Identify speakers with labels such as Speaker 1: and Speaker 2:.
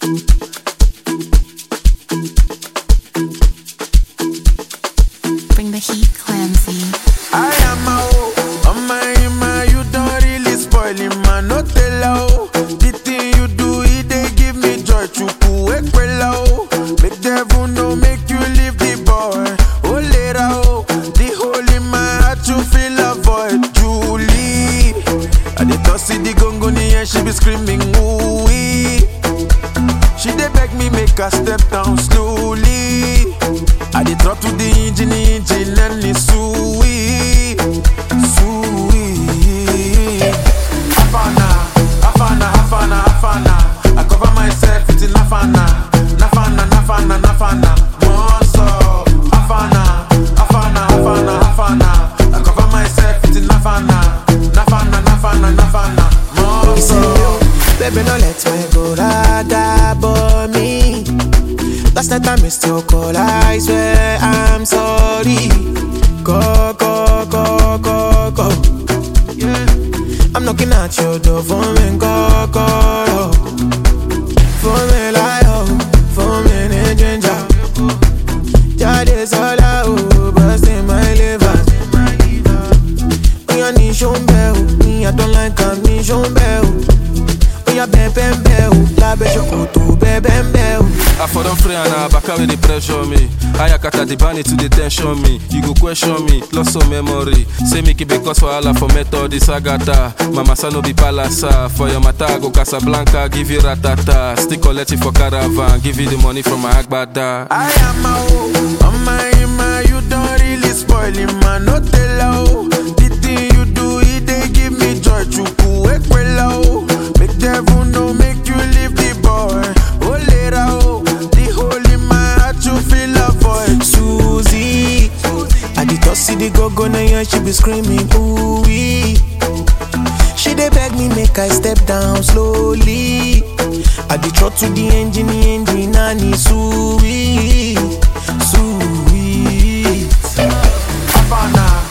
Speaker 1: Bring the heat, Clancy.
Speaker 2: I am a you don't really spoil him, man. No tell out. The thing you do, it they give me joy. Chuku ekwela o. Make devil no make you leave the boy. Oh later oh, the hole in my heart you feel a void. Julie, I dey tossy the gongoni and she be screaming ooh wee. She dey beg me make her step down slowly. I dey drop to the engine and it's sweet, sweet. Afana, Afana, Afana, Afana. I cover myself with Nafana, Nafana, Nafana, Nafana. Monso, Afana, Afana, Afana, Afana. I cover myself with Nafana, Nafana, Nafana, Nafana. Monso.
Speaker 3: Baby, no let me go raga for me. Last night I missed your call, I swear I'm sorry. Go, go, go, go, go. Yeah. I'm knocking at your door for me, go, go. For me like oh, for me in ginger. Jade soda oh, burst in my liver. Oh, you need show me, I don't like a me show me. I
Speaker 4: for don't free and I back away the pressure me. I akata the bunny to the tension me. You go question me, lost of memory. Say make it because for Allah for method this agata. Mama sa no be palasa. For your mata go Casablanca, give you ratata. Still collect it for caravan, give you the money from my agbada.
Speaker 2: I am a you don't really spoil him, man. No tell out. The thing you do, it they give me joy. Chuku ekwela o. Make devil no make you leave the boy. Oh later oh, the hole in my heart you feel a void.
Speaker 3: Susie, I did not see the go now she be screaming ooh wee. She dey beg me make I step down slowly. I did trot to the engine and it's sweet, sweet.
Speaker 2: Afana.